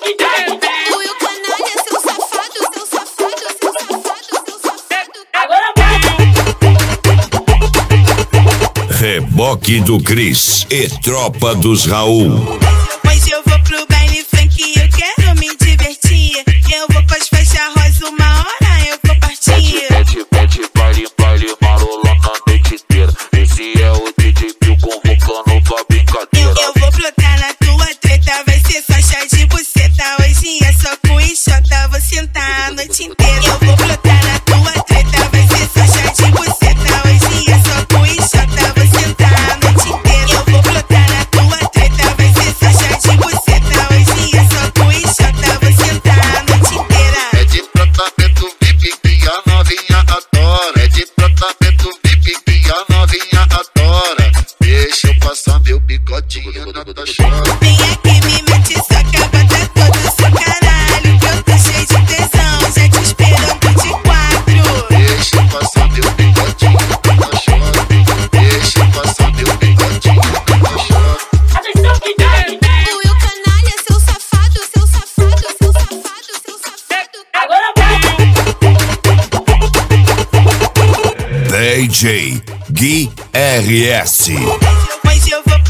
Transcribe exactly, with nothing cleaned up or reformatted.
Will Canalha, seu safado, seu safado, seu safado, seu safado. Agora vai! Reboque do Cris e Tropa dos Raul. Hoje eu vou pro baile funk e eu quero me divertir. Eu vou com as faixas rosa, uma hora eu vou partir. Mete, mete, baile, baile, marola na noite inteira. Esse é o D J Pio convocando pra brincadeira. Eu, eu vou plotar na tua treta, vai ser só chá de buceta. Hoje é só com enxota, vou sentar a noite inteira. Eu vou plotar na tua treta, vai ser só chá de buceta. Hoje é só com enxota, vou sentar a noite inteira. Eu vou plotar na tua treta, vai ser só chá de buceta. Hoje é só com enxota, vou sentar a noite inteira. É de tratamento V I P que a novinha adora. É de tratamento V I P que a novinha adora. Deixa eu passar meu bigodinho na tua chora. Vem aqui, me mete soca, bota todo o seu caralho. Que eu tô cheio de tesão, já te esperando de quatro. Deixa eu passar meu bigodinho na tua chora. Deixa eu passar meu bigodinho na tua chora. Atenção que tem! Will Canalha, seu safado, seu safado, seu safado, seu safado. Agora vai! D J Gui R S. Hoje eu vou